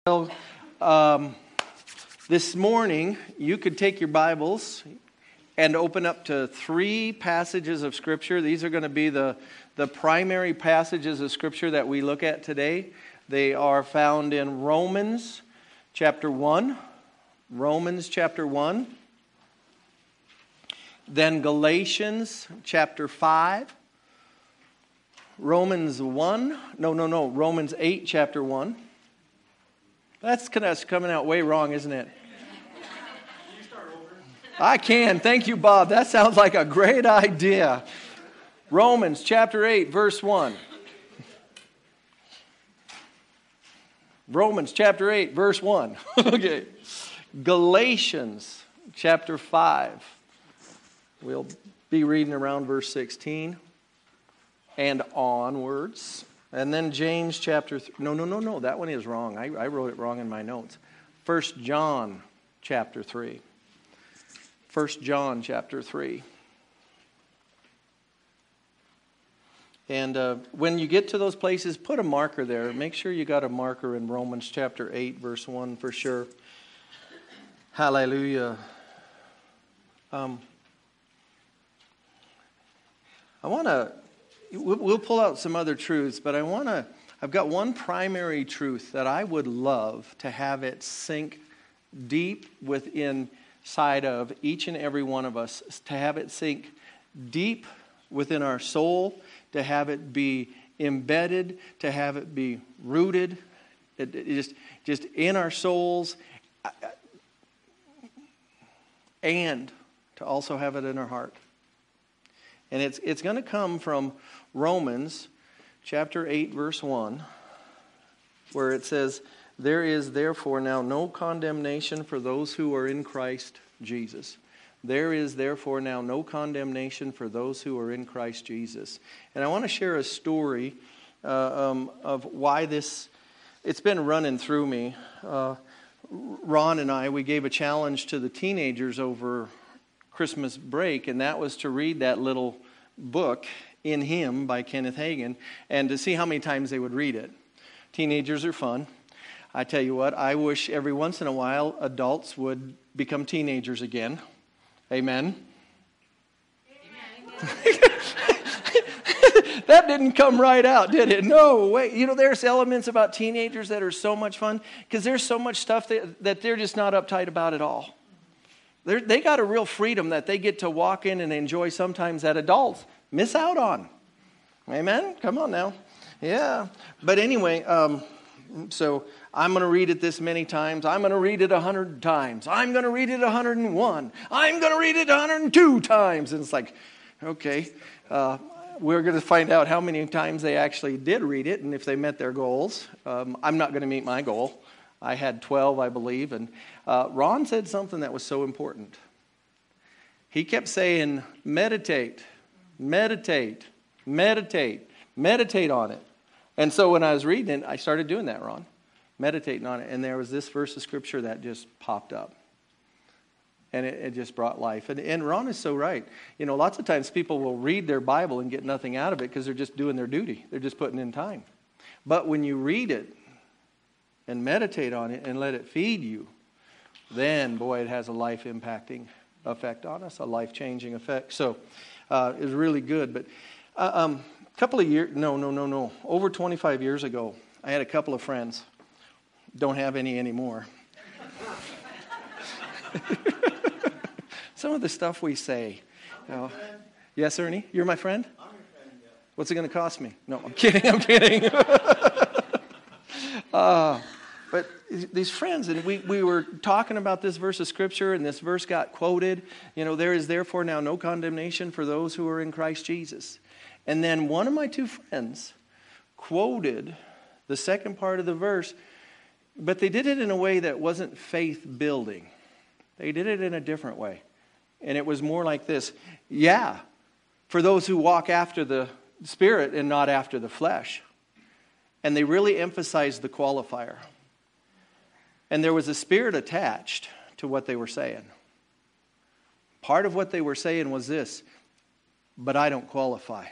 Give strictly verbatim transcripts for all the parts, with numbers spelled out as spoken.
Well, um, this morning, you could take your Bibles and open up to three passages of Scripture. These are going to be the, the primary passages of Scripture that we look at today. They are found in Romans chapter one, Romans chapter one, then Galatians chapter five, Romans one, no, no, no, Romans eight chapter one. That's coming out way wrong, isn't it? Can you start over? I can. Thank you, Bob. That sounds like a great idea. Romans chapter eight, verse one. Romans chapter eight, verse one. Okay. Galatians chapter five. We'll be reading around verse sixteen and onwards. And then James chapter, th- no, no, no, no, that one is wrong. I, I wrote it wrong in my notes. First John chapter three. First John chapter three. And uh, when you get to those places, put a marker there. Make sure you got a marker in Romans chapter eight, verse one for sure. Hallelujah. Um, I want to... We'll pull out some other truths, but I want to, I've got one primary truth that I would love to have it sink deep within side of each and every one of us, to have it sink deep within our soul, to have it be embedded, to have it be rooted, it, it just, just in our souls, and to also have it in our heart. And it's it's going to come from Romans chapter eight, verse one, where it says, "There is therefore now no condemnation for those who are in Christ Jesus." There is therefore now no condemnation for those who are in Christ Jesus. And I want to share a story uh, um, of why this, it's been running through me. Uh, Ron and I, we gave a challenge to the teenagers over Christmas break, and that was to read that little book, In Him, by Kenneth Hagin, and to see how many times they would read it. Teenagers are fun. I tell you what, I wish every once in a while adults would become teenagers again. Amen? Amen. That didn't come right out, did it? No way. You know, there's elements about teenagers that are so much fun, because there's so much stuff that, that they're just not uptight about at all. They're, they got a real freedom that they get to walk in and enjoy sometimes that adults miss out on. Amen? Come on now. Yeah. But anyway, um, so I'm going to read it this many times. I'm going to read it a hundred times. I'm going to read it a hundred and one. I'm going to read it a hundred and two times. And it's like, okay, uh, we're going to find out how many times they actually did read it and if they met their goals. Um, I'm not going to meet my goal. I had twelve, I believe, and uh, Ron said something that was so important. He kept saying, meditate, meditate, meditate, meditate on it. And so when I was reading it, I started doing that, Ron, meditating on it. And there was this verse of Scripture that just popped up. And it, it just brought life. And, and Ron is so right. You know, lots of times people will read their Bible and get nothing out of it because they're just doing their duty. They're just putting in time. But when you read it, and meditate on it and let it feed you, then, boy, it has a life-impacting effect on us, a life-changing effect. So uh, it was really good. But uh, um, a couple of years, no, no, no, no, over twenty-five years ago, I had a couple of friends. Don't have any anymore. Some of the stuff we say. You know. Yes, Ernie? You're my friend? I'm your friend, yeah. What's it going to cost me? No, I'm kidding, I'm kidding. Uh, but these friends, and we, we were talking about this verse of Scripture, and this verse got quoted. You know, there is therefore now no condemnation for those who are in Christ Jesus. And then one of my two friends quoted the second part of the verse, but they did it in a way that wasn't faith-building. They did it in a different way. And it was more like this: yeah, for those who walk after the Spirit and not after the flesh. And they really emphasized the qualifier. And there was a spirit attached to what they were saying. Part of what they were saying was this: but I don't qualify,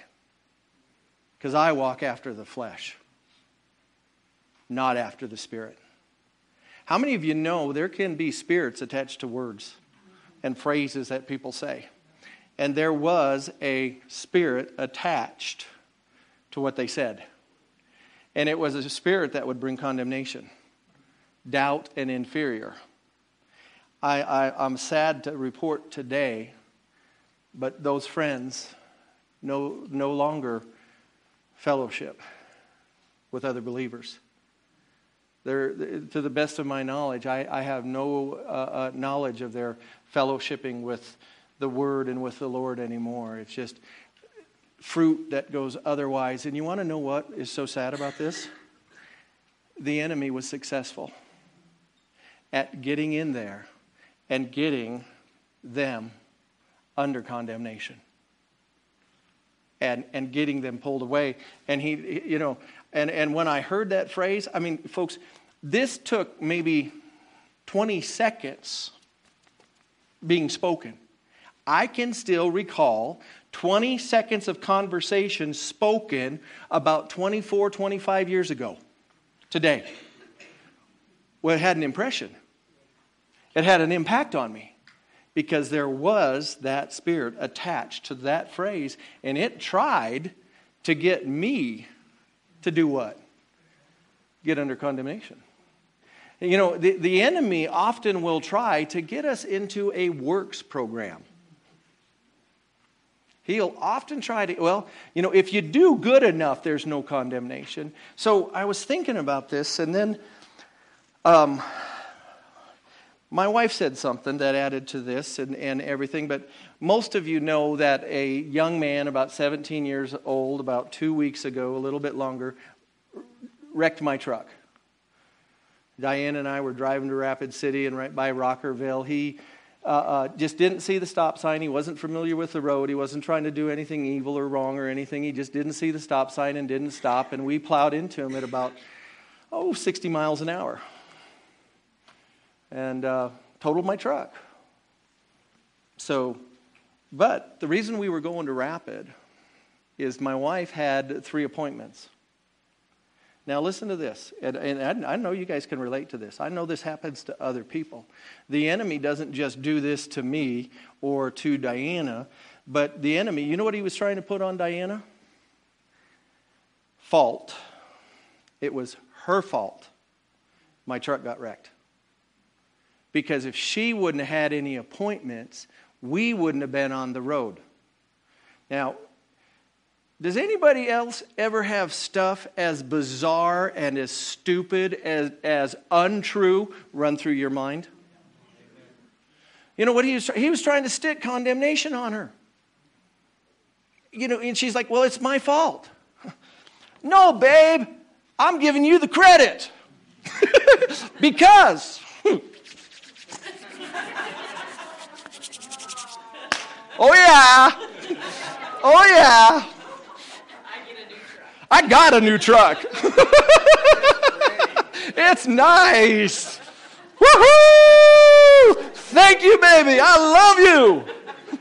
because I walk after the flesh, not after the Spirit. How many of you know there can be spirits attached to words and phrases that people say? And there was a spirit attached to what they said. And it was a spirit that would bring condemnation, doubt, and inferior. I, I, I'm sad to report today, but those friends no, no longer fellowship with other believers. They're, to the best of my knowledge, I, I have no uh, uh, knowledge of their fellowshipping with the Word and with the Lord anymore. It's just fruit that goes otherwise. And you want to know what is so sad about this? The enemy was successful at getting in there and getting them under condemnation. And and getting them pulled away. And he, you know, and, and when I heard that phrase, I mean, folks, this took maybe twenty seconds being spoken. I can still recall twenty seconds of conversation spoken about twenty-four, twenty-five years ago today. Well, it had an impression. It had an impact on me. Because there was that spirit attached to that phrase, and it tried to get me to do what? Get under condemnation. You know, the, the enemy often will try to get us into a works program. He'll often try to, well, you know, if you do good enough, there's no condemnation. So I was thinking about this, and then um, my wife said something that added to this and, and everything, but most of you know that a young man, about seventeen years old, about two weeks ago, a little bit longer, wrecked my truck. Diane and I were driving to Rapid City and right by Rockerville. He uh, uh, just didn't see the stop sign. He wasn't familiar with the road. He wasn't trying to do anything evil or wrong or anything. He just didn't see the stop sign and didn't stop, and we plowed into him at about, oh, sixty miles an hour. And uh, totaled my truck. So, but the reason we were going to Rapid is my wife had three appointments. Now listen to this, and, and I, I know you guys can relate to this. I know this happens to other people. The enemy doesn't just do this to me or to Diana, but the enemy, you know what he was trying to put on Diana? Fault. It was her fault my truck got wrecked. Because if she wouldn't have had any appointments, we wouldn't have been on the road. Now, does anybody else ever have stuff as bizarre and as stupid, as, as untrue run through your mind? You know what he was? He was trying to stick condemnation on her. You know, and she's like, well, it's my fault. No, babe, I'm giving you the credit. Because... Oh, yeah. Oh, yeah. I got a new truck. It's nice. Woohoo! Thank you, baby. I love you.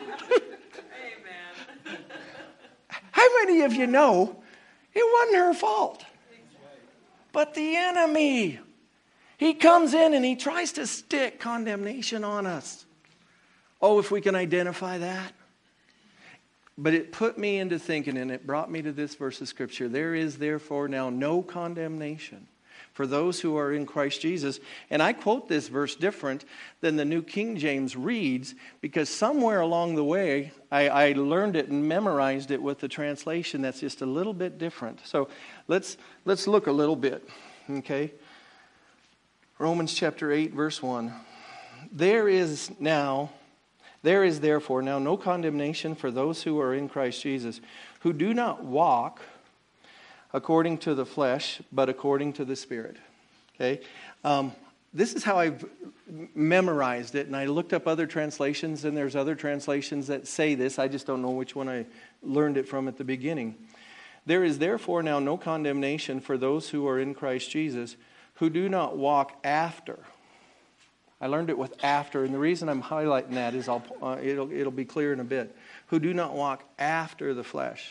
Amen. How many of you know it wasn't her fault? But the enemy, he comes in and he tries to stick condemnation on us. Oh, if we can identify that. But it put me into thinking, and it brought me to this verse of Scripture. There is therefore now no condemnation for those who are in Christ Jesus. And I quote this verse different than the New King James reads, because somewhere along the way, I, I learned it and memorized it with the translation that's just a little bit different. So let's let's look a little bit, okay? Romans chapter eight, verse one. There is now... There is therefore now no condemnation for those who are in Christ Jesus, who do not walk according to the flesh, but according to the Spirit. Okay? Um, this is how I've memorized it, and I looked up other translations, and there's other translations that say this. I just don't know which one I learned it from at the beginning. There is therefore now no condemnation for those who are in Christ Jesus, who do not walk after. I learned it with after, and the reason I'm highlighting that is I'll, uh, it'll, it'll be clear in a bit. Who do not walk after the flesh.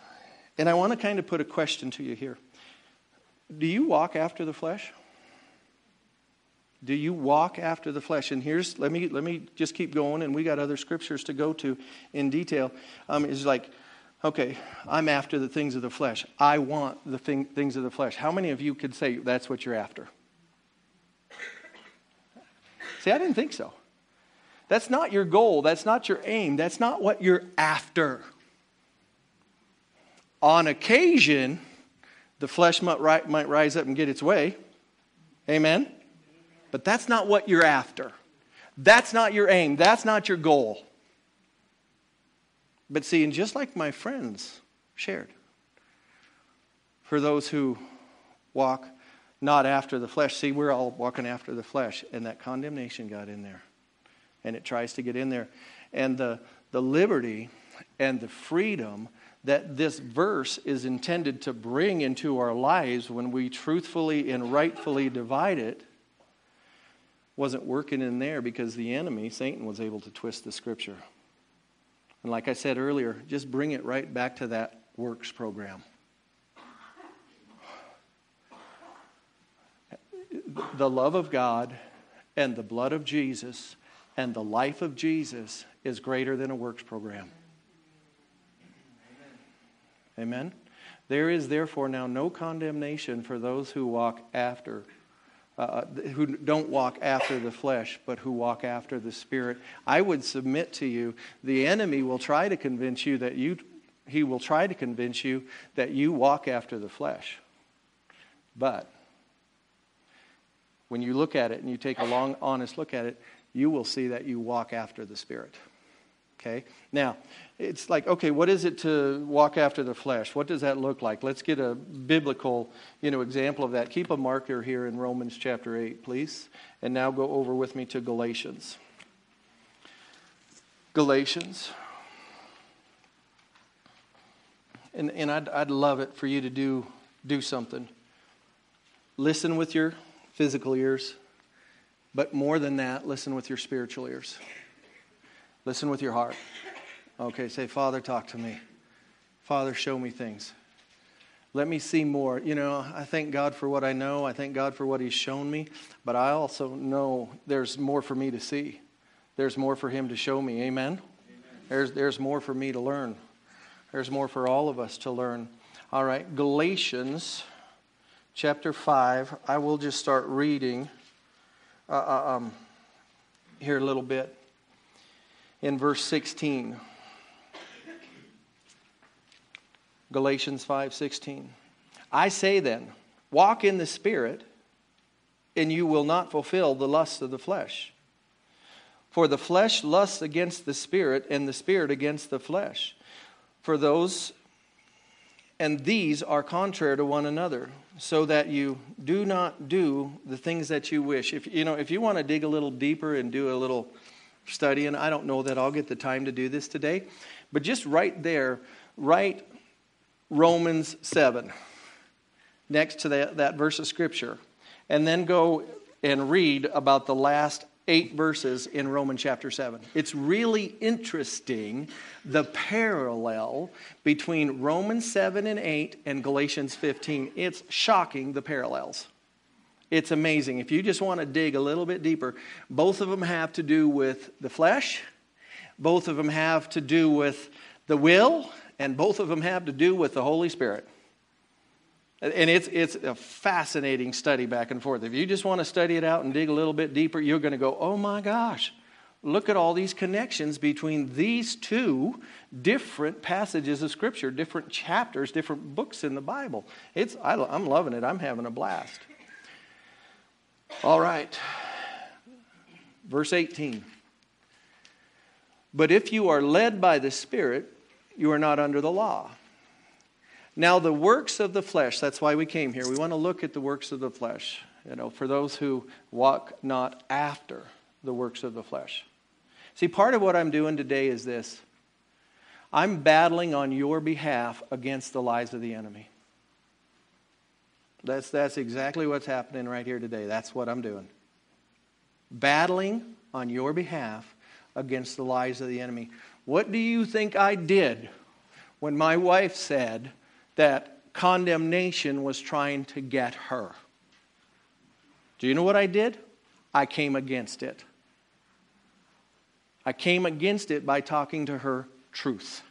And I want to kind of put a question to you here. Do you walk after the flesh? Do you walk after the flesh? And here's, let me let me just keep going, and we got other scriptures to go to in detail. Um, it's like, okay, I'm after the things of the flesh. I want the thing, things of the flesh. How many of you could say that's what you're after? See, I didn't think so. That's not your goal. That's not your aim. That's not what you're after. On occasion, the flesh might, ri- might rise up and get its way. Amen? But that's not what you're after. That's not your aim. That's not your goal. But see, and just like my friends shared, for those who walk not after the flesh, see, we're all walking after the flesh, and that condemnation got in there. And it tries to get in there. And the, the liberty and the freedom that this verse is intended to bring into our lives when we truthfully and rightfully divide it wasn't working in there because the enemy, Satan, was able to twist the scripture. And like I said earlier, just bring it right back to that works program. The love of God and the blood of Jesus and the life of Jesus is greater than a works program. Amen? There is therefore now no condemnation for those who walk after Uh, who don't walk after the flesh, but who walk after the Spirit. I would submit to you, the enemy will try to convince you that you, he will try to convince you that you walk after the flesh. But when you look at it and you take a long, honest look at it, you will see that you walk after the Spirit. Okay? Now, it's like, okay, what is it to walk after the flesh? What does that look like? Let's get a biblical, you know, example of that. Keep a marker here in Romans chapter eight, please. And now go over with me to Galatians. Galatians. And and I'd I'd love it for you to do do something. Listen with your physical ears, but more than that, listen with your spiritual ears. Listen with your heart. Okay, say, Father, talk to me. Father, show me things. Let me see more. You know, I thank God for what I know. I thank God for what He's shown me. But I also know there's more for me to see. There's more for Him to show me. Amen? Amen. There's, there's more for me to learn. There's more for all of us to learn. All right, Galatians chapter five. I will just start reading uh, um, here a little bit. In verse sixteen. Galatians five sixteen. I say then, walk in the Spirit, and you will not fulfill the lusts of the flesh. For the flesh lusts against the Spirit, and the Spirit against the flesh. For those, and these are contrary to one another, so that you do not do the things that you wish. If you know, if you want to dig a little deeper and do a little study, and I don't know that I'll get the time to do this today, but just right there, write Romans seven next to that, that verse of Scripture, and then go and read about the last eight verses in Romans chapter seven. It's really interesting, the parallel between Romans seven and eight and Galatians fifteen. It's shocking, the parallels. It's amazing. If you just want to dig a little bit deeper, both of them have to do with the flesh, both of them have to do with the will, and both of them have to do with the Holy Spirit. And it's it's a fascinating study back and forth. If you just want to study it out and dig a little bit deeper, you're going to go, oh my gosh, look at all these connections between these two different passages of Scripture, different chapters, different books in the Bible. It's I, I'm loving it. I'm having a blast. All right. Verse eighteen. But if you are led by the Spirit, you are not under the law. Now the works of the flesh, that's why we came here. We want to look at the works of the flesh, you know, for those who walk not after the works of the flesh. See, part of what I'm doing today is this. I'm battling on your behalf against the lies of the enemy. That's, that's exactly what's happening right here today. That's what I'm doing. Battling on your behalf against the lies of the enemy. What do you think I did when my wife said that condemnation was trying to get her? Do you know what I did? I came against it. I came against it by talking to her truth.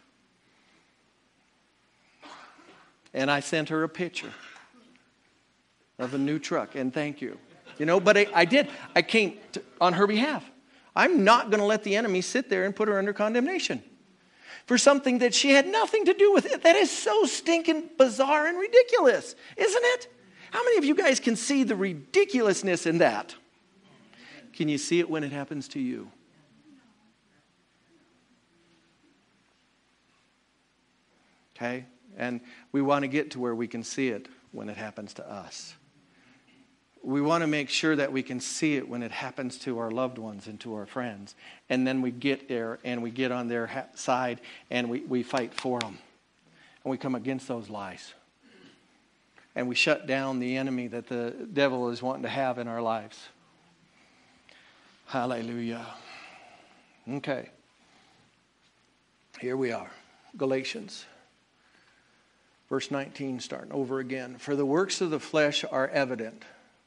And I sent her a picture of a new truck, and thank you. You know, but I, I did. I came to, on her behalf. I'm not going to let the enemy sit there and put her under condemnation for something that she had nothing to do with. It. That is so stinking bizarre and ridiculous, isn't it? How many of you guys can see the ridiculousness in that? Can you see it when it happens to you? Okay? And we want to get to where we can see it when it happens to us. We want to make sure that we can see it when it happens to our loved ones and to our friends. And then we get there and we get on their ha- side and we, we fight for them. And we come against those lies. And we shut down the enemy that the devil is wanting to have in our lives. Hallelujah. Okay. Here we are. Galatians. Verse nineteen, starting over again. For the works of the flesh are evident,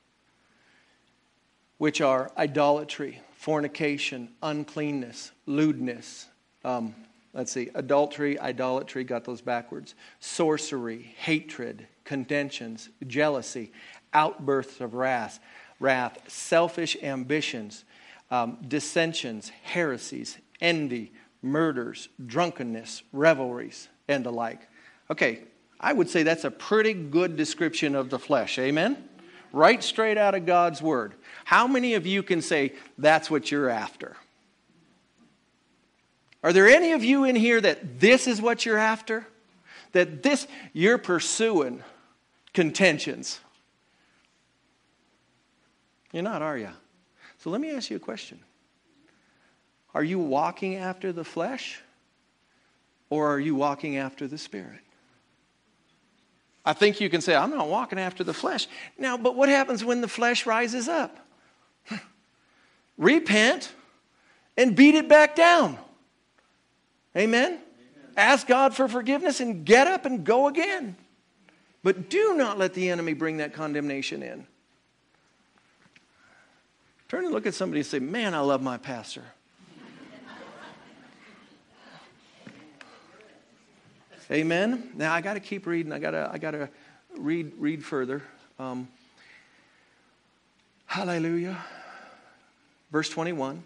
which are idolatry, fornication, uncleanness, lewdness. Um, let's see, adultery, idolatry, got those backwards. Sorcery, hatred, contentions, jealousy, outbursts of wrath, wrath, selfish ambitions, um, dissensions, heresies, envy, murders, drunkenness, revelries, and the like. Okay, I would say that's a pretty good description of the flesh. Amen? Right straight out of God's Word. How many of you can say that's what you're after? Are there any of you in here that this is what you're after? That this, you're pursuing contentions? You're not, are you? So let me ask you a question. Are you walking after the flesh? Or are you walking after the Spirit? I think you can say, I'm not walking after the flesh. Now, but what happens when the flesh rises up? Repent and beat it back down. Amen? Amen? Ask God for forgiveness and get up and go again. But do not let the enemy bring that condemnation in. Turn and look at somebody and say, man, I love my pastor. Amen. Now I got to keep reading. I got to. I got to read. Read further. Um, hallelujah. Verse twenty-one.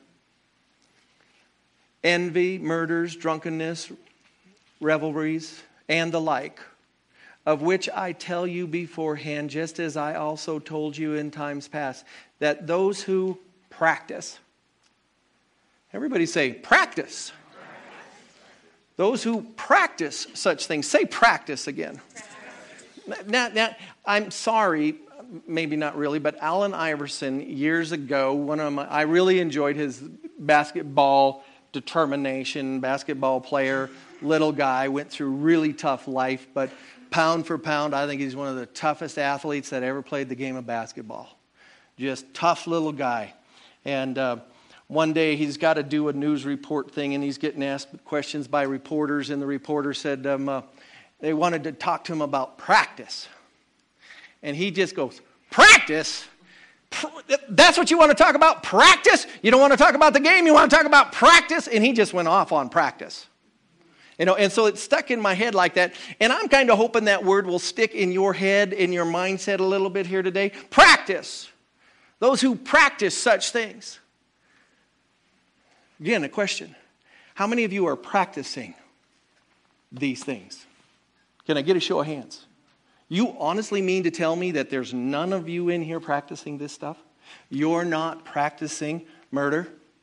Envy, murders, drunkenness, revelries, and the like, of which I tell you beforehand, just as I also told you in times past, that those who practice. Everybody say practice. Those who practice such things. Say practice again. Now, now, I'm sorry, maybe not really, but Allen Iverson, years ago, one of my, I really enjoyed his basketball determination, basketball player, little guy, went through really tough life, but pound for pound, I think he's one of the toughest athletes that ever played the game of basketball. Just tough little guy. And uh, one day he's got to do a news report thing, and he's getting asked questions by reporters, and the reporter said um, uh, they wanted to talk to him about practice. And he just goes, practice? That's what you want to talk about? Practice? You don't want to talk about the game, you want to talk about practice? And he just went off on practice. You know, and so it stuck in my head like that. And I'm kind of hoping that word will stick in your head, in your mindset a little bit here today. Practice. Those who practice such things. Again, a question. How many of you are practicing these things? Can I get a show of hands? You honestly mean to tell me that there's none of you in here practicing this stuff? You're not practicing murder?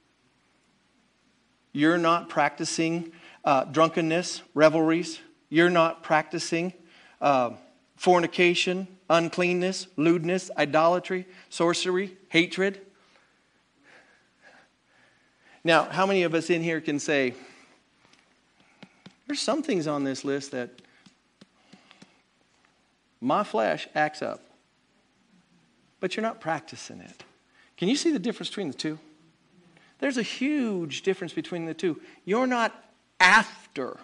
You're not practicing uh, drunkenness, revelries? You're not practicing uh, fornication, uncleanness, lewdness, idolatry, sorcery, hatred? Now, how many of us in here can say, there's some things on this list that my flesh acts up, but you're not practicing it? Can you see the difference between the two? There's a huge difference between the two. You're not after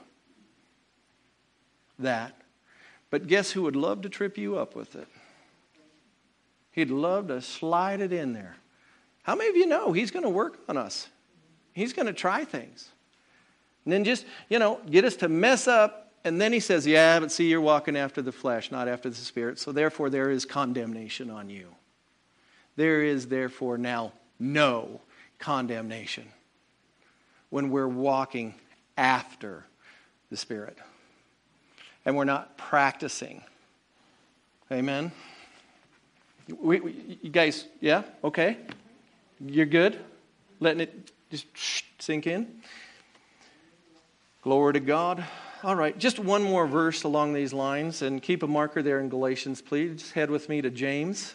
that, but guess who would love to trip you up with it? He'd love to slide it in there. How many of you know He's going to work on us? He's going to try things. And then just, you know, get us to mess up. And then He says, yeah, but see, you're walking after the flesh, not after the Spirit. So therefore, there is condemnation on you. There is therefore now no condemnation when we're walking after the Spirit. And we're not practicing. Amen? We, we, you guys, yeah? Okay? You're good? Letting it just sink in? Glory to God. All right, just one more verse along these lines, and keep a marker there in Galatians, please. Just head with me to James.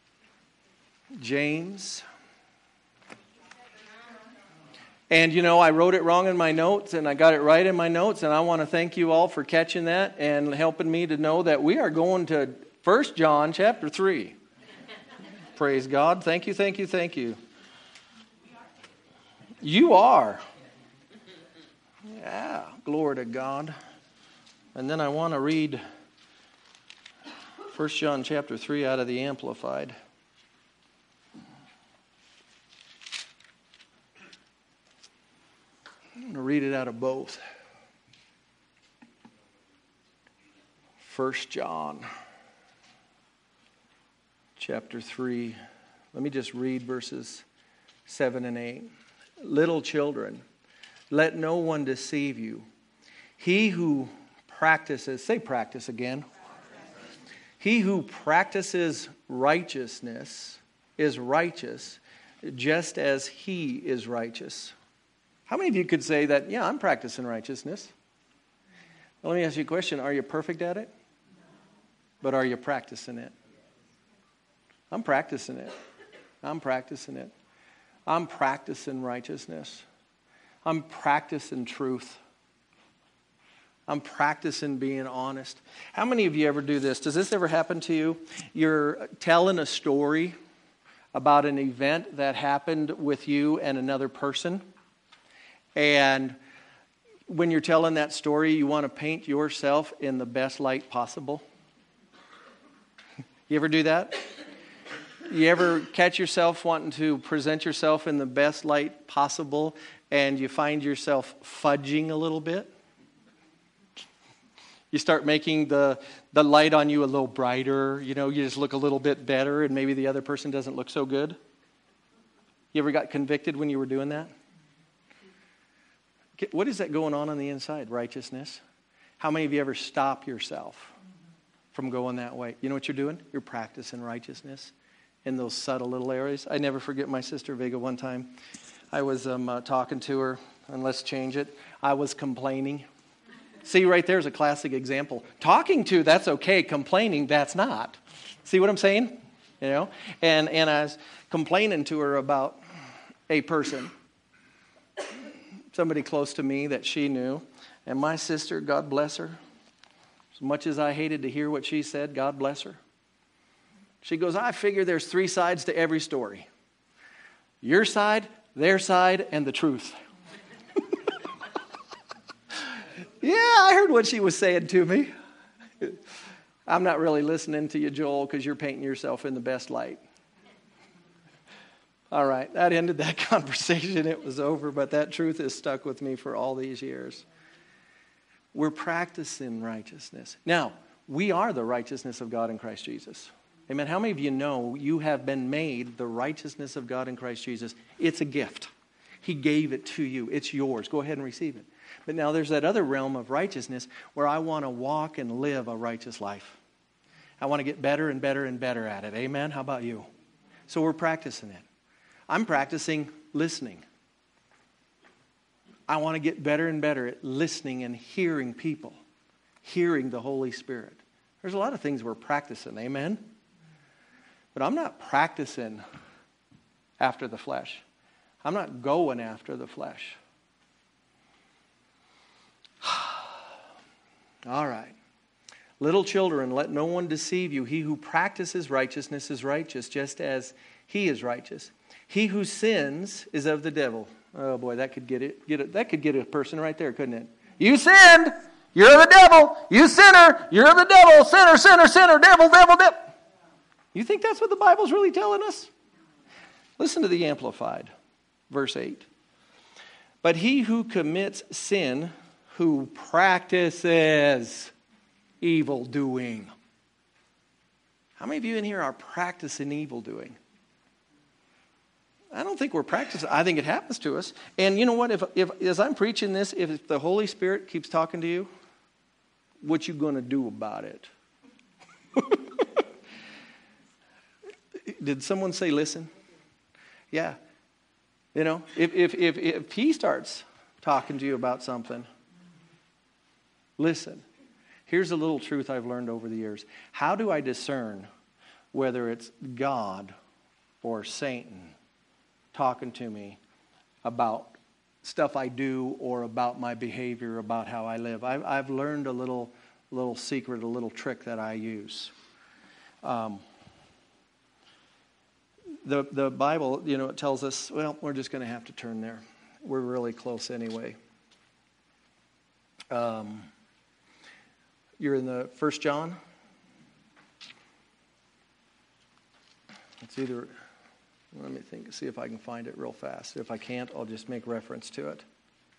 James. And, you know, I wrote it wrong in my notes, and I got it right in my notes, and I want to thank you all for catching that and helping me to know that we are going to First John chapter three. Praise God. Thank you, thank you, thank you. You are. Yeah, glory to God. And then I want to read First John chapter three out of the Amplified. I'm going to read it out of both. First John chapter three. Let me just read verses seven and eight. Little children, let no one deceive you. He who practices, say practice again. He who practices righteousness is righteous, just as he is righteous. How many of you could say that, yeah, I'm practicing righteousness? Well, let me ask you a question. Are you perfect at it? But are you practicing it? I'm practicing it. I'm practicing it. I'm practicing righteousness. I'm practicing truth. I'm practicing being honest. How many of you ever do this? Does this ever happen to you? You're telling a story about an event that happened with you and another person. And when you're telling that story, you want to paint yourself in the best light possible. You ever do that? You ever catch yourself wanting to present yourself in the best light possible and you find yourself fudging a little bit? You start making the, the light on you a little brighter. You know, you just look a little bit better and maybe the other person doesn't look so good. You ever got convicted when you were doing that? What is that going on on the inside? Righteousness. How many of you ever stop yourself from going that way? You know what you're doing? You're practicing righteousness in those subtle little areas. I never forget my sister Vega one time. I was um, uh, talking to her, and let's change it. I was complaining. See, right there's a classic example. Talking to, that's okay. Complaining, that's not. See what I'm saying? You know? And, and I was complaining to her about a person. Somebody close to me that she knew. And my sister, God bless her. As much as I hated to hear what she said, God bless her. She goes, I figure there's three sides to every story. Your side, their side, and the truth. Yeah, I heard what she was saying to me. I'm not really listening to you, Joel, because you're painting yourself in the best light. All right, that ended that conversation. It was over, but that truth has stuck with me for all these years. We're practicing righteousness. Now, we are the righteousness of God in Christ Jesus. Amen. How many of you know you have been made the righteousness of God in Christ Jesus? It's a gift. He gave it to you. It's yours. Go ahead and receive it. But now there's that other realm of righteousness where I want to walk and live a righteous life. I want to get better and better and better at it. Amen. How about you? So we're practicing it. I'm practicing listening. I want to get better and better at listening and hearing people, hearing the Holy Spirit. There's a lot of things we're practicing, amen? But I'm not practicing after the flesh. I'm not going after the flesh. All right. Little children, let no one deceive you. He who practices righteousness is righteous, just as he is righteous. He who sins is of the devil. Oh boy, that could get it. Get it. That could get a person right there, couldn't it? You sinned. You're the devil. You sinner. You're the devil. Sinner, sinner, sinner. Devil, devil, devil. You think that's what the Bible's really telling us? Listen to the Amplified, verse eight. But he who commits sin, who practices evil doing. How many of you in here are practicing evil doing? I don't think we're practicing. I think it happens to us. And you know what? If, if as I'm preaching this, if the Holy Spirit keeps talking to you, what you going to do about it? Did someone say listen? Yeah. You know, if, if, if, if he starts talking to you about something, listen. Here's a little truth I've learned over the years. How do I discern whether it's God or Satan talking to me about stuff I do or about my behavior, about how I live? I've, I've learned a little, little secret, a little trick that I use. Um, the, the Bible, you know, it tells us, well, we're just going to have to turn there. We're really close anyway. Um, you're in the First John. It's either, let me think, see if I can find it real fast. If I can't, I'll just make reference to it.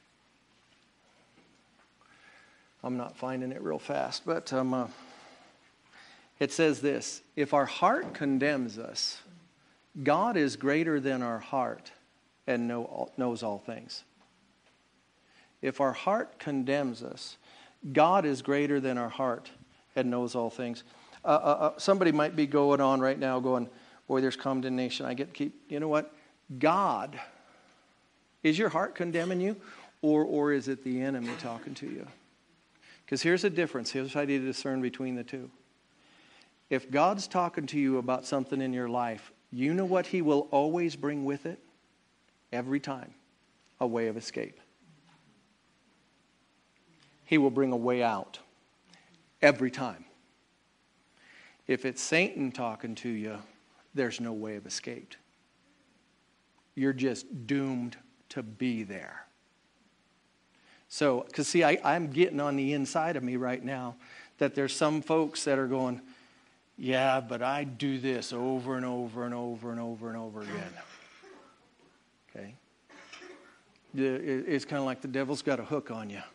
I'm not finding it real fast, but um, uh, it says this: if our heart condemns us, God is greater than our heart and know, knows all things. If our heart condemns us, God is greater than our heart and knows all things. Uh, uh, uh, somebody might be going on right now going, boy, there's condemnation. I get to keep, you know what? God, is your heart condemning you, or, or is it the enemy talking to you? Because here's the difference. Here's how you discern between the two. If God's talking to you about something in your life, you know what he will always bring with it? Every time. A way of escape. He will bring a way out. Every time. If it's Satan talking to you, there's no way of escape. You're just doomed to be there. So, because see, I, I'm getting on the inside of me right now that there's some folks that are going, yeah, but I do this over and over and over and over and over again. Okay? It's kind of like the devil's got a hook on you.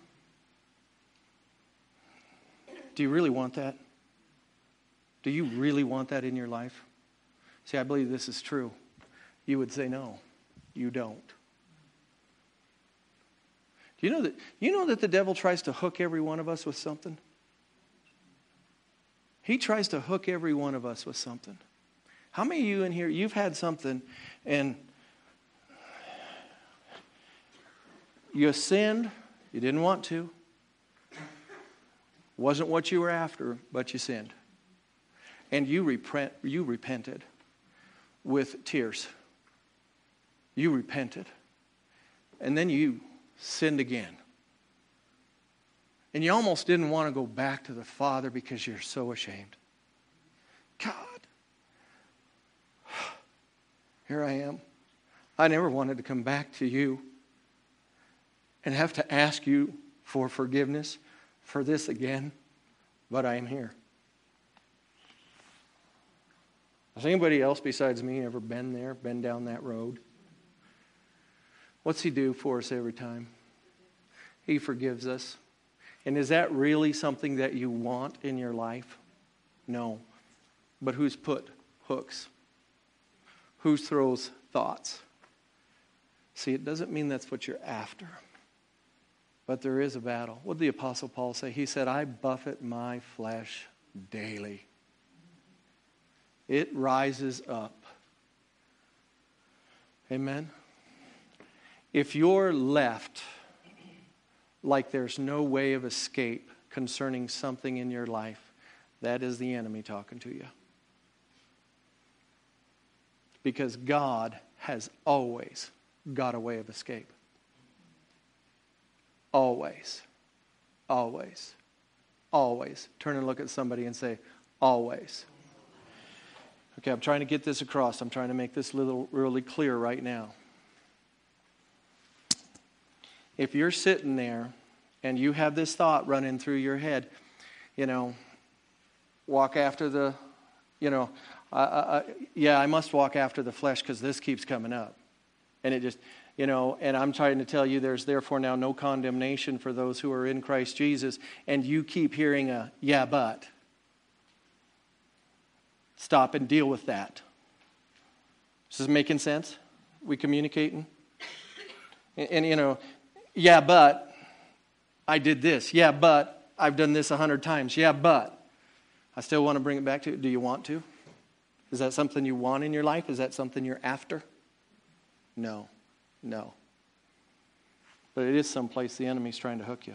Do you really want that? Do you really want that in your life? See, I believe this is true. You would say no, you don't. Do you know that, you know that the devil tries to hook every one of us with something? He tries to hook every one of us with something. How many of you in here, you've had something and you sinned, you didn't want to, wasn't what you were after, but you sinned. And you repent, you repented with tears. You repented. And then you sinned again. And you almost didn't want to go back to the Father because you're so ashamed. God, here I am. I never wanted to come back to you and have to ask you for forgiveness for this again, but I am here. Has anybody else besides me ever been there, been down that road? What's he do for us every time? He forgives us. And is that really something that you want in your life? No. But who's put hooks? Who throws thoughts? See, it doesn't mean that's what you're after. But there is a battle. What did the Apostle Paul say? He said, I buffet my flesh daily. It rises up. Amen? If you're left like there's no way of escape concerning something in your life, that is the enemy talking to you. Because God has always got a way of escape. Always. Always. Always. Turn and look at somebody and say, always. Okay, I'm trying to get this across. I'm trying to make this little really clear right now. If you're sitting there and you have this thought running through your head, you know, walk after the, you know, I, I, yeah, I must walk after the flesh because this keeps coming up. And it just, you know, and I'm trying to tell you there's therefore now no condemnation for those who are in Christ Jesus. And you keep hearing a, yeah, but. Stop and deal with that. Is this making sense? We communicating? And, and you know, yeah, but I did this. Yeah, but I've done this a hundred times. Yeah, but I still want to bring it back to, do you want to? Is that something you want in your life? Is that something you're after? No, no. But it is someplace the enemy's trying to hook you.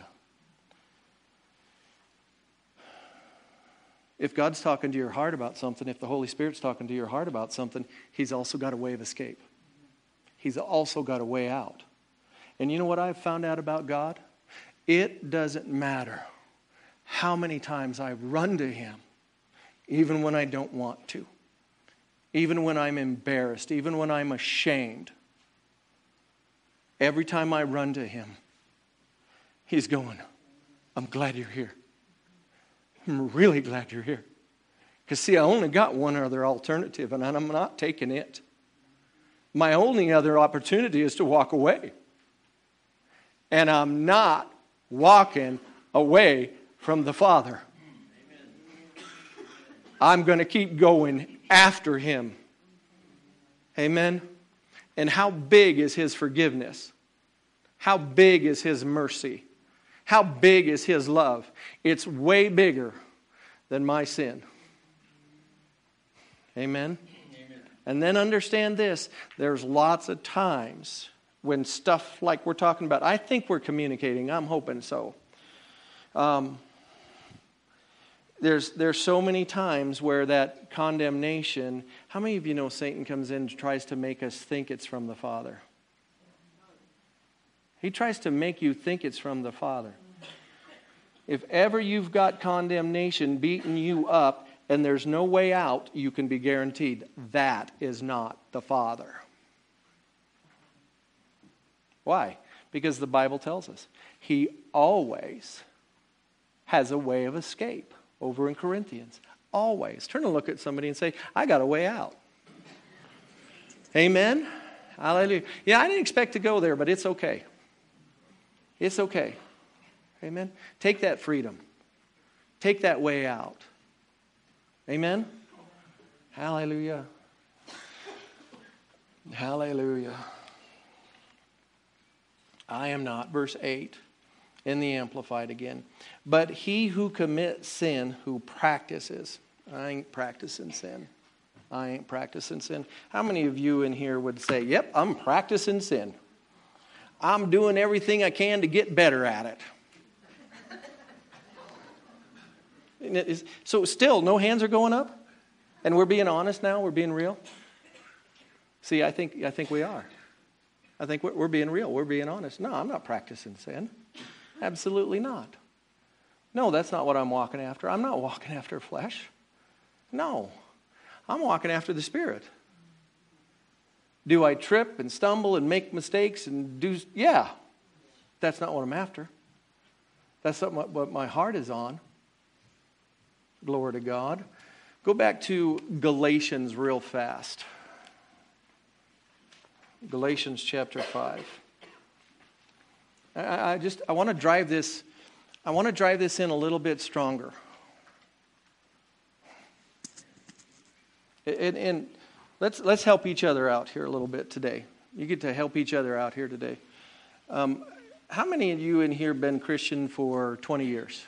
If God's talking to your heart about something, if the Holy Spirit's talking to your heart about something, He's also got a way of escape. He's also got a way out. And you know what I've found out about God? It doesn't matter how many times I run to Him, even when I don't want to. Even when I'm embarrassed, even when I'm ashamed. Every time I run to Him, He's going, I'm glad you're here. I'm really glad you're here. Because see, I only got one other alternative, and I'm not taking it. My only other opportunity is to walk away. And I'm not walking away from the Father. I'm going to keep going after Him. Amen? And how big is His forgiveness? How big is His mercy? How big is His love? It's way bigger than my sin. Amen? Amen. And then understand this. There's lots of times when stuff like we're talking about, I think we're communicating. I'm hoping so. Um, There's there's so many times where that condemnation, how many of you know Satan comes in and tries to make us think it's from the Father? He tries to make you think it's from the Father. If ever you've got condemnation beating you up and there's no way out, you can be guaranteed that is not the Father. Why? Because the Bible tells us He always has a way of escape. Over in Corinthians. Always. Turn and look at somebody and say, I got a way out. Amen? Hallelujah. Yeah, I didn't expect to go there, but it's okay. It's okay. Amen? Take that freedom. Take that way out. Amen? Hallelujah. Hallelujah. I am not. Verse eight. In the Amplified again. But he who commits sin, who practices. I ain't practicing sin. I ain't practicing sin. How many of you in here would say, yep, I'm practicing sin. I'm doing everything I can to get better at it. So still, no hands are going up? And we're being honest now? We're being real? See, I think, I think we are. I think we're, we're being real. We're being honest. No, I'm not practicing sin. Absolutely not. No, that's not what I'm walking after. I'm not walking after flesh. No, I'm walking after the Spirit. Do I trip and stumble and make mistakes and do... Yeah, that's not what I'm after. That's not what my heart is on. Glory to God. Go back to Galatians real fast. Galatians chapter five. I, I just I want to drive this I want to drive this in a little bit stronger. And, and let's let's help each other out here a little bit today. You get to help each other out here today. Um, how many of you in here been Christian for twenty years?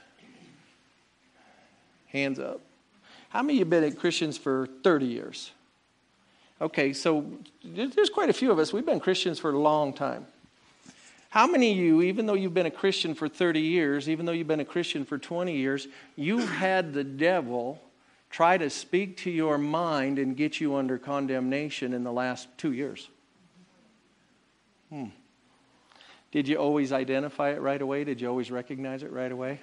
Hands up. How many of you been Christians for thirty years? Okay, so there's quite a few of us. We've been Christians for a long time. How many of you, even though you've been a Christian for thirty years, even though you've been a Christian for twenty years, you've had the devil try to speak to your mind and get you under condemnation in the last two years? Hmm. Did you always identify it right away? Did you always recognize it right away?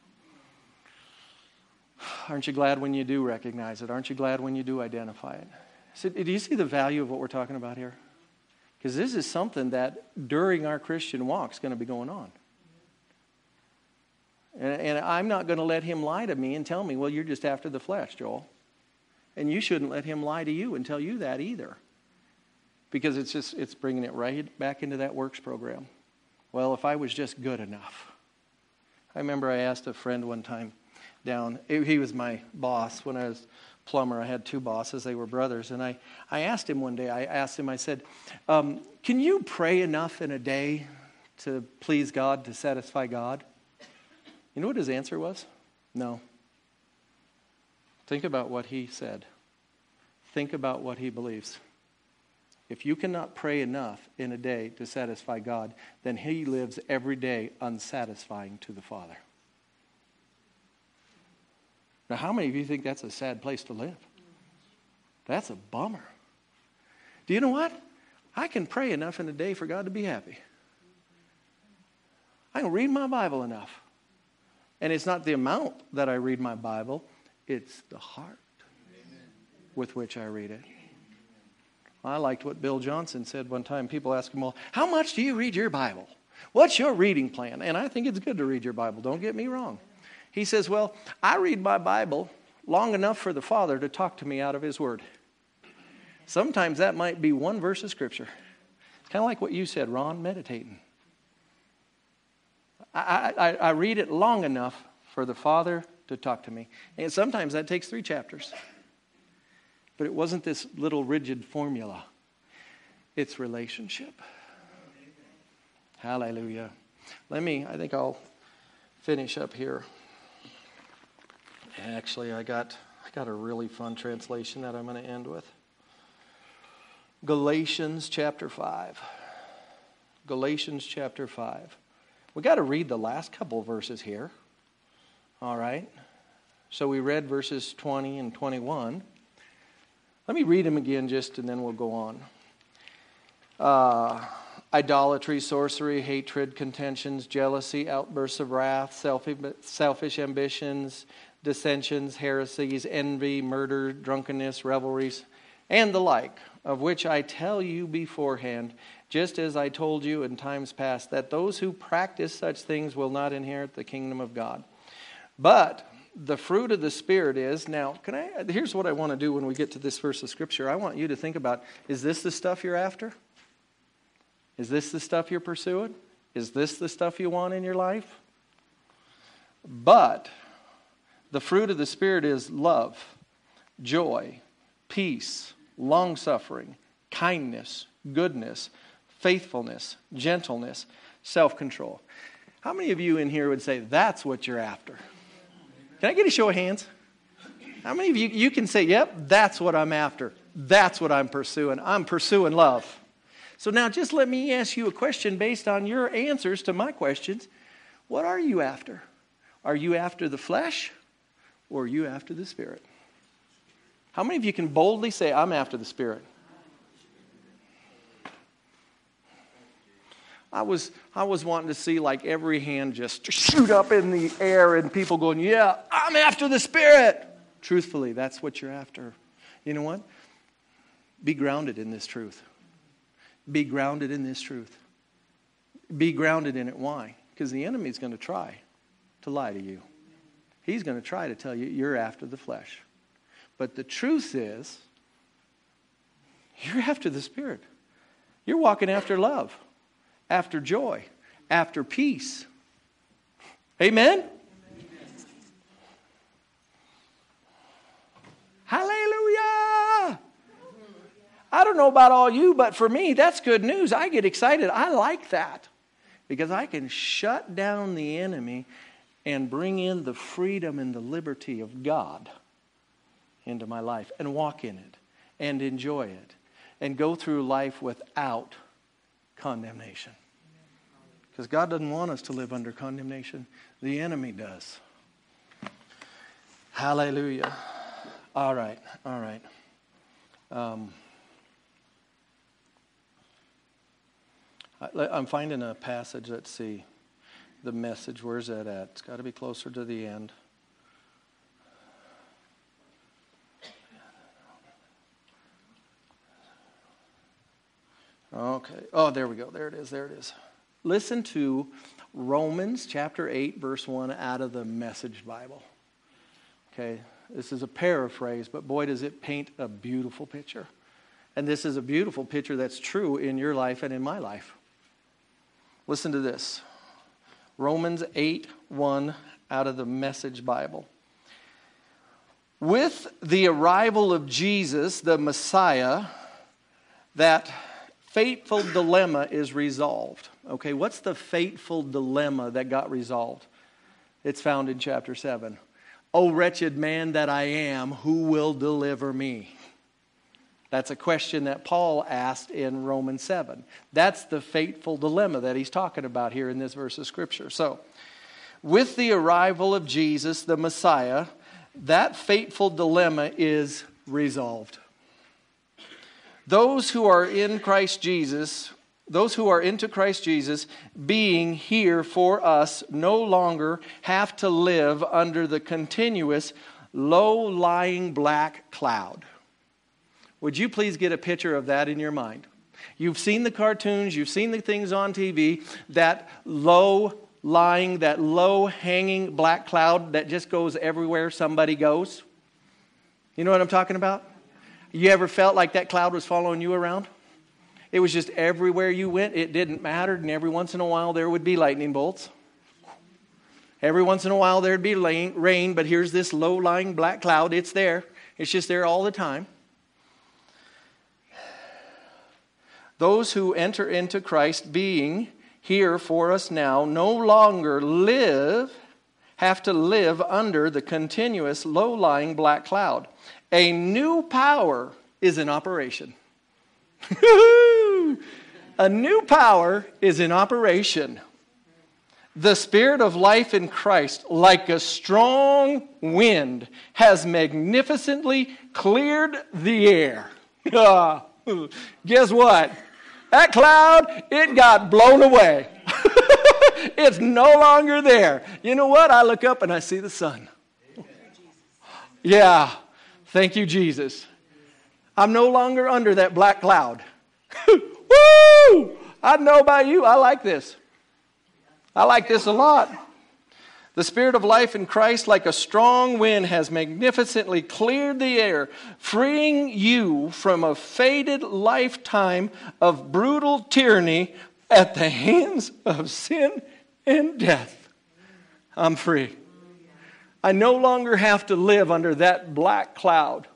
Aren't you glad when you do recognize it? Aren't you glad when you do identify it? So, do you see the value of what we're talking about here? Because this is something that during our Christian walk is going to be going on. And, and I'm not going to let him lie to me and tell me, well, you're just after the flesh, Joel. And you shouldn't let him lie to you and tell you that either. Because it's just, it's bringing it right back into that works program. Well, if I was just good enough. I remember I asked a friend one time down, he was my boss when I was plumber. I had two bosses, they were brothers. And I, I asked him one day, I asked him, I said, um, can you pray enough in a day to please God, to satisfy God? You know what his answer was? No. Think about what he said. Think about what he believes. If you cannot pray enough in a day to satisfy God, then he lives every day unsatisfying to the Father. Now, how many of you think that's a sad place to live? That's a bummer. Do you know what? I can pray enough in a day for God to be happy. I can read my Bible enough. And it's not the amount that I read my Bible, it's the heart with which I read it. I liked what Bill Johnson said one time. People ask him, well, how much do you read your Bible? What's your reading plan? And I think it's good to read your Bible. Don't get me wrong. He says, well, I read my Bible long enough for the Father to talk to me out of His Word. Sometimes that might be one verse of Scripture. It's kind of like what you said, Ron, meditating. I, I, I read it long enough for the Father to talk to me. And sometimes that takes three chapters. But it wasn't this little rigid formula. It's relationship. Hallelujah. Let me, I think I'll finish up here. Actually, I got I got a really fun translation that I'm going to end with. Galatians chapter five. Galatians chapter five. We got to read the last couple of verses here. All right. So we read verses twenty and twenty-one. Let me read them again just and then we'll go on. Uh, idolatry, sorcery, hatred, contentions, jealousy, outbursts of wrath, selfish, selfish ambitions, dissensions, heresies, envy, murder, drunkenness, revelries, and the like, of which I tell you beforehand, just as I told you in times past, that those who practice such things will not inherit the kingdom of God. But the fruit of the Spirit is, now, can I? Here's what I want to do when we get to this verse of Scripture. I want you to think about, is this the stuff you're after? Is this the stuff you're pursuing? Is this the stuff you want in your life? But the fruit of the Spirit is love, joy, peace, long-suffering, kindness, goodness, faithfulness, gentleness, self-control. How many of you in here would say that's what you're after? Can I get a show of hands? How many of you, you can say, yep, that's what I'm after. That's what I'm pursuing. I'm pursuing love. So now just let me ask you a question based on your answers to my questions. What are you after? Are you after the flesh or are you after the Spirit? How many of you can boldly say, I'm after the Spirit? I was I was wanting to see like every hand just shoot up in the air and people going, yeah, I'm after the Spirit. Truthfully, that's what you're after. You know what? Be grounded in this truth. Be grounded in this truth. Be grounded in it. Why? Because the enemy's going to try to lie to you. He's going to try to tell you you're after the flesh. But the truth is, you're after the Spirit. You're walking after love, after joy, after peace. Amen? Amen. Hallelujah! I don't know about all you, but for me, that's good news. I get excited. I like that because I can shut down the enemy and bring in the freedom and the liberty of God into my life and walk in it and enjoy it and go through life without condemnation. Because God doesn't want us to live under condemnation. The enemy does. Hallelujah. All right, all right. Um, I, I'm finding a passage, let's see. The Message, where's that at? It's got to be closer to the end. Okay. Oh, there we go. There it is. There it is. Listen to Romans chapter eight, verse one out of the Message Bible. Okay. This is a paraphrase, but boy, does it paint a beautiful picture. And this is a beautiful picture that's true in your life and in my life. Listen to this. Romans eight one out of the Message Bible. With the arrival of Jesus, the Messiah, that fateful dilemma is resolved. Okay, what's the fateful dilemma that got resolved? It's found in chapter seven. O wretched man that I am, who will deliver me? That's a question that Paul asked in Romans seven. That's the fateful dilemma that he's talking about here in this verse of Scripture. So, with the arrival of Jesus, the Messiah, that fateful dilemma is resolved. Those who are in Christ Jesus, those who are into Christ Jesus, being here for us, no longer have to live under the continuous, low-lying black cloud. Would you please get a picture of that in your mind? You've seen the cartoons, you've seen the things on T V, that low-lying, that low-hanging black cloud that just goes everywhere somebody goes. You know what I'm talking about? You ever felt like that cloud was following you around? It was just everywhere you went. It didn't matter. And every once in a while there would be lightning bolts. Every once in a while there'd be rain. But here's this low-lying black cloud. It's there. It's just there all the time. Those who enter into Christ, being here for us now, no longer live, have to live under the continuous low-lying black cloud. A new power is in operation. A new power is in operation. The Spirit of life in Christ, like a strong wind, has magnificently cleared the air. Guess what? That cloud, it got blown away. It's no longer there. You know what? I look up and I see the sun. Yeah. Thank you, Jesus. I'm no longer under that black cloud. Woo! I don't know about you. I like this. I like this a lot. The Spirit of life in Christ, like a strong wind, has magnificently cleared the air, freeing you from a fated lifetime of brutal tyranny at the hands of sin and death. I'm free. I no longer have to live under that black cloud.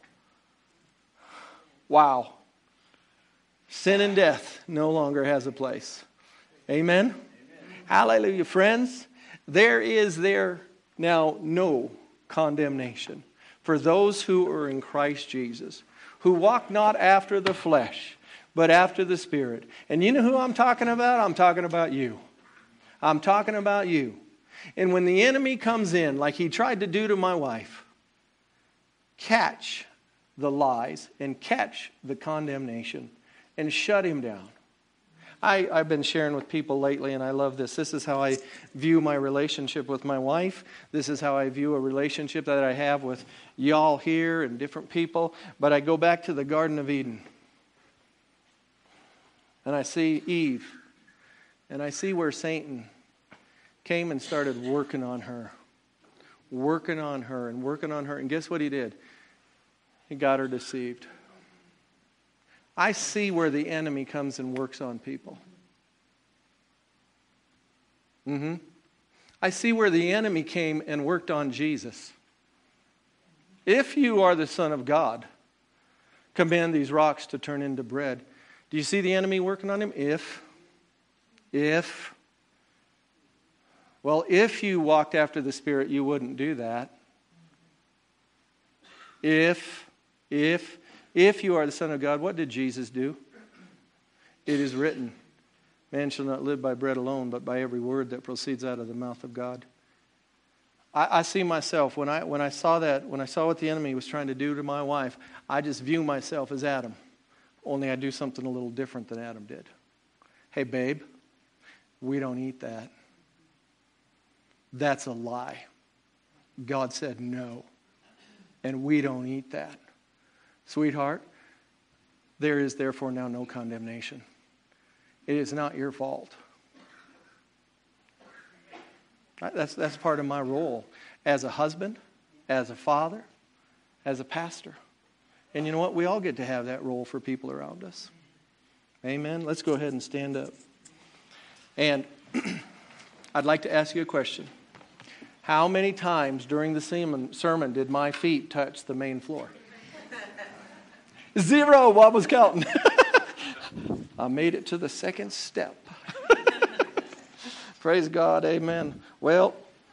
Wow. Sin and death no longer has a place. Amen? Amen. Hallelujah, friends. There is there now no condemnation for those who are in Christ Jesus, who walk not after the flesh, but after the Spirit. And you know who I'm talking about? I'm talking about you. I'm talking about you. And when the enemy comes in, like he tried to do to my wife, catch the lies and catch the condemnation and shut him down. I, I've been sharing with people lately, and I love this. This is how I view my relationship with my wife. This is how I view a relationship that I have with y'all here and different people. But I go back to the Garden of Eden. And I see Eve. And I see where Satan came and started working on her. Working on her and working on her. And guess what he did? He got her deceived. I see where the enemy comes and works on people. Mm-hmm. I see where the enemy came and worked on Jesus. If you are the Son of God, command these rocks to turn into bread. Do you see the enemy working on him? If, if, well, if you walked after the Spirit, you wouldn't do that. If, if, If you are the Son of God, what did Jesus do? It is written, man shall not live by bread alone, but by every word that proceeds out of the mouth of God. I, I see myself, when I when I saw that, when I saw what the enemy was trying to do to my wife, I just view myself as Adam. Only I do something a little different than Adam did. Hey, babe, we don't eat that. That's a lie. God said no, and we don't eat that. Sweetheart, there is therefore now no condemnation. It is not your fault. That's, that's part of my role as a husband, as a father, as a pastor. And you know what? We all get to have that role for people around us. Amen. Let's go ahead and stand up. And I'd like to ask you a question. How many times during the sermon did my feet touch the main floor? Zero. What was counting? I made it to the second step. Praise God. Amen. Well,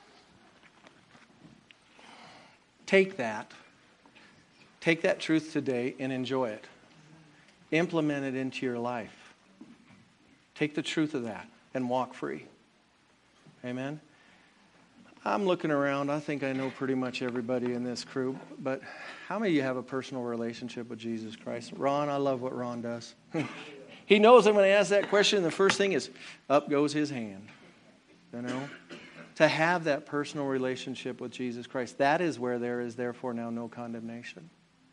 take that. Take that truth today and enjoy it. Implement it into your life. Take the truth of that and walk free. Amen. I'm looking around. I think I know pretty much everybody in this crew. But how many of you have a personal relationship with Jesus Christ? Ron, I love what Ron does. He knows that when I ask that question, the first thing is, up goes his hand. You know? To have that personal relationship with Jesus Christ, that is where there is therefore now no condemnation.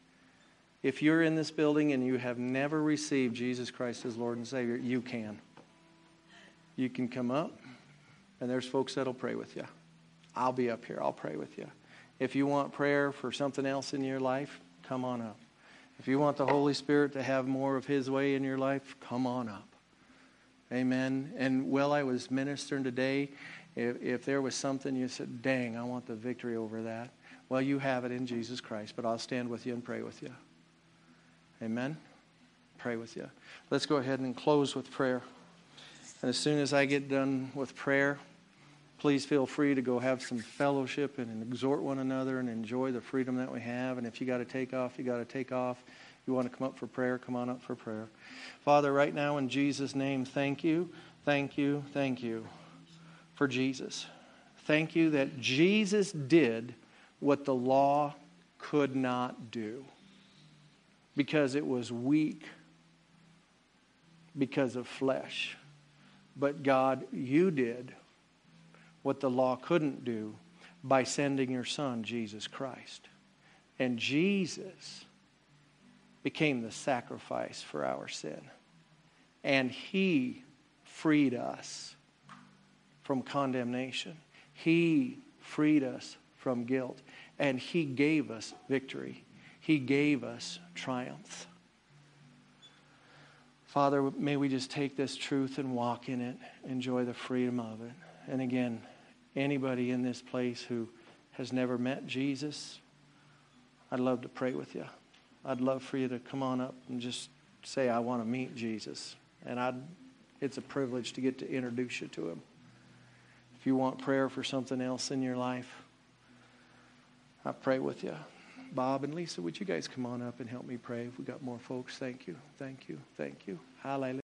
If you're in this building and you have never received Jesus Christ as Lord and Savior, you can. You can come up, and there's folks that'll pray with you. I'll be up here. I'll pray with you. If you want prayer for something else in your life, come on up. If you want the Holy Spirit to have more of His way in your life, come on up. Amen. And while I was ministering today, if, if there was something you said, dang, I want the victory over that, well, you have it in Jesus Christ, but I'll stand with you and pray with you. Amen. Pray with you. Let's go ahead and close with prayer. And as soon as I get done with prayer, please feel free to go have some fellowship and exhort one another and enjoy the freedom that we have. And if you got to take off, you got to take off. You want to come up for prayer, come on up for prayer. Father, right now in Jesus' name, thank you, thank you, thank you for Jesus. Thank you that Jesus did what the law could not do because it was weak, because of flesh. But God, you did what the law couldn't do by sending your Son, Jesus Christ. And Jesus became the sacrifice for our sin. And He freed us from condemnation. He freed us from guilt. And He gave us victory. He gave us triumph. Father, may we just take this truth and walk in it, enjoy the freedom of it. And again, anybody in this place who has never met Jesus, I'd love to pray with you. I'd love for you to come on up and just say, I want to meet Jesus. And I'd, it's a privilege to get to introduce you to Him. If you want prayer for something else in your life, I pray with you. Bob and Lisa, would you guys come on up and help me pray? If we got more folks, thank you, thank you, thank you. Hallelujah.